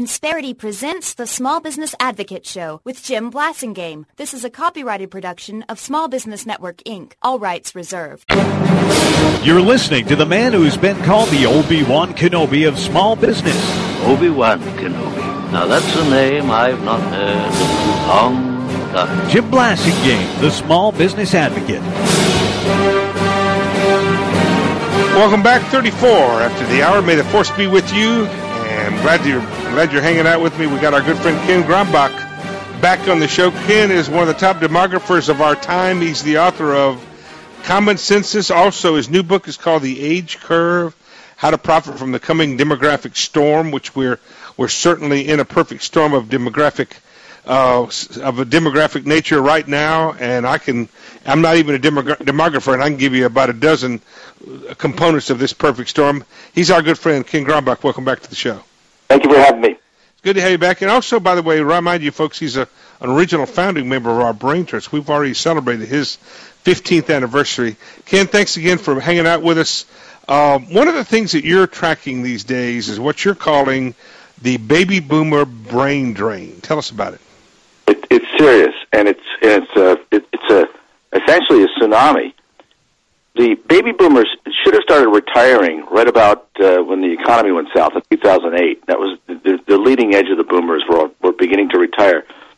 Insperity presents the Small Business Advocate Show with Jim Blasingame. This is a copyrighted production of Small Business Network, Inc. All rights reserved. You're listening to the man who's been called the Obi-Wan Kenobi of small business. Obi-Wan Kenobi. Now that's a name I've not heard in a long time. Jim Blasingame, the Small Business Advocate. Welcome back, 34 after the hour. May the force be with you. And glad you're hanging out with me. We got our good friend Ken Grombach back on the show. Ken is one of the top demographers of our time. He's the author of Common Census. Also, his new book is called The Age Curve: How to Profit from the Coming Demographic Storm, which we're certainly in a perfect storm of demographic nature right now. And I'm not even a demographer, and I can give you about a dozen components of this perfect storm. He's our good friend Ken Grombach. Welcome back to the show. Thank you for having me. It's good to have you back. And also, by the way, remind you folks, he's an original founding member of our Brain Trust. We've already celebrated his 15th anniversary. Ken, thanks again for hanging out with us. One of the things that you're tracking these days is what you're calling the baby boomer brain drain. Tell us about it. It's serious, and it's essentially a tsunami. The baby boomers should have started retiring right about when the economy went south in 2008. That was the leading edge of the boomers were beginning to retire.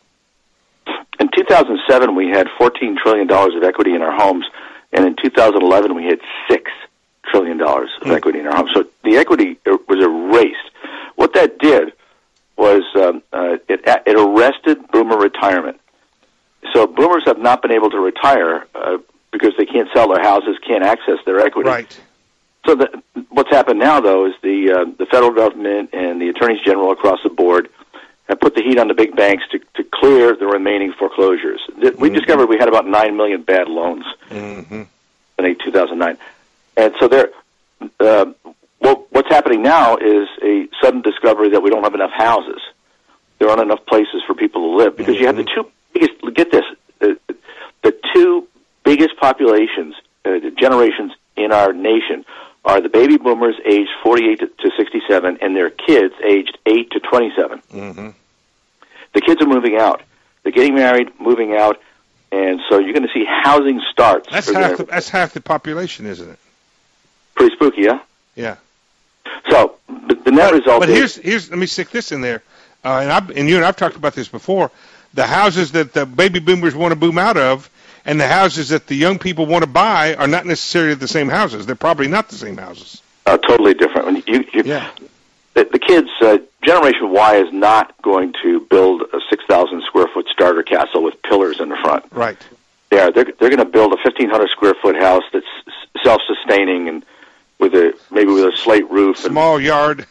In 2007, we had $14 trillion of equity in our homes, and in 2011, we had $6 trillion of equity in our homes. So the equity was erased. What that did was it arrested boomer retirement. So boomers have not been able to retire because they can't sell their houses, can't access their equity. Right. So what's happened now, though, is the federal government and the attorneys general across the board have put the heat on the big banks to clear the remaining foreclosures. We discovered we had about 9 million bad loans in 2009. And so what's happening now is a sudden discovery that we don't have enough houses. There aren't enough places for people to live because you have the two biggest, get this, the two biggest populations, generations in our nation are the baby boomers aged 48 to 67 and their kids aged 8 to 27. Mm-hmm. The kids are moving out. They're getting married, moving out, and so you're going to see housing starts. That's half the population, isn't it? Pretty spooky, yeah? Yeah. So the net result is... But here's let me stick this in there, and you and I've talked about this before. The houses that the baby boomers want to boom out of and the houses that the young people want to buy are not necessarily the same houses. They're probably not the same houses. Totally different. When the kids, Generation Y is not going to build a 6,000 square foot starter castle with pillars in the front. Right. Yeah, they're going to build a 1,500 square foot house that's self-sustaining and maybe with a slate roof, small yard,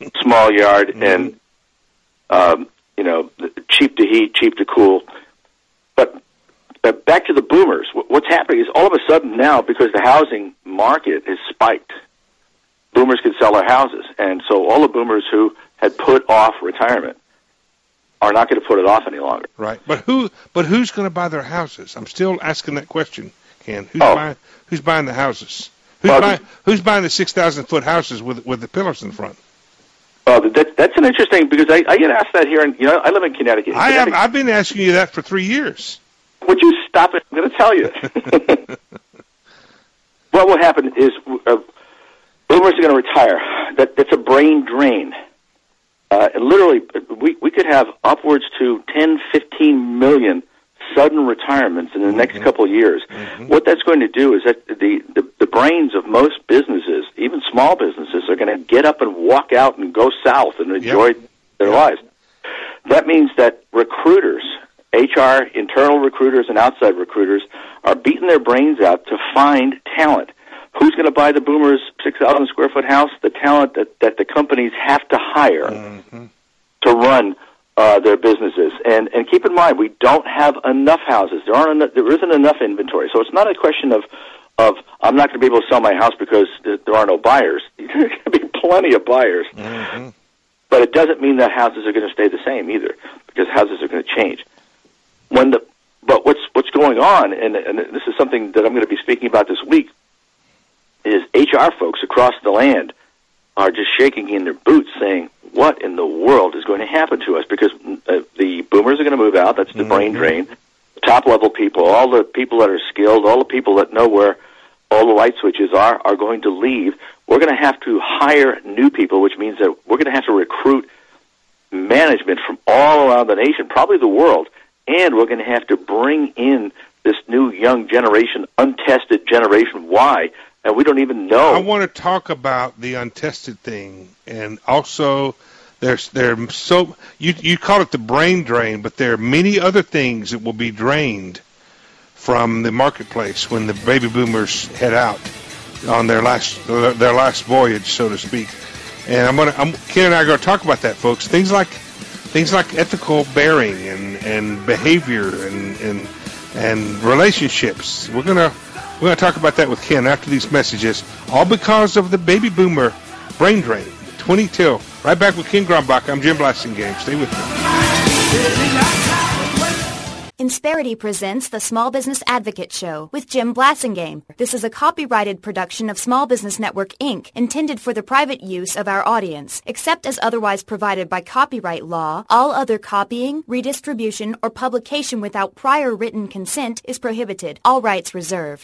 and cheap to heat, cheap to cool. But back to the boomers. What's happening is all of a sudden now, because the housing market has spiked, boomers can sell their houses, and so all the boomers who had put off retirement are not going to put it off any longer. Right. But who's going to buy their houses? I'm still asking that question, Ken. Who's buying the houses? Who's buying the 6,000 foot houses with the pillars in front? That's an interesting, because I get asked that here, and I live in Connecticut. I've been asking you that for 3 years. Would you stop it? I'm going to tell you. What will happen is boomers are going to retire. That's a brain drain. And literally, we could have upwards to 10, 15 million sudden retirements in the next couple of years. Mm-hmm. What that's going to do is that the brains of most businesses, even small businesses, are going to get up and walk out and go south and enjoy their lives. That means that recruiters, HR, internal recruiters and outside recruiters, are beating their brains out to find talent. Who's going to buy the boomers' 6,000 square foot house? The talent that the companies have to hire to run their businesses. And keep in mind, we don't have enough houses. There isn't enough inventory. So it's not a question of I'm not going to be able to sell my house because there are no buyers. There's going to be plenty of buyers. Mm-hmm. But it doesn't mean that houses are going to stay the same either, because houses are going to change. But what's going on, and this is something that I'm going to be speaking about this week, is HR folks across the land are just shaking in their boots saying, what in the world is going to happen to us? Because the boomers are going to move out. That's the brain drain. Top-level people, all the people that are skilled, all the people that know where all the light switches are going to leave. We're going to have to hire new people, which means that we're going to have to recruit management from all around the nation, probably the world, and we're going to have to bring in this new young generation, untested generation. Why? And we don't even know. I want to talk about the untested thing, and also you call it the brain drain, but there are many other things that will be drained from the marketplace when the baby boomers head out on their last voyage, so to speak. And Ken and I are going to talk about that, folks. Things like ethical bearing and behavior and relationships. We're going to talk about that with Ken after these messages, all because of the baby boomer brain drain. 20 till. Right back with Ken Grumbach. I'm Jim Blasingame. Stay with me. Insperity presents the Small Business Advocate Show with Jim Blasingame. This is a copyrighted production of Small Business Network, Inc., intended for the private use of our audience. Except as otherwise provided by copyright law, all other copying, redistribution, or publication without prior written consent is prohibited. All rights reserved.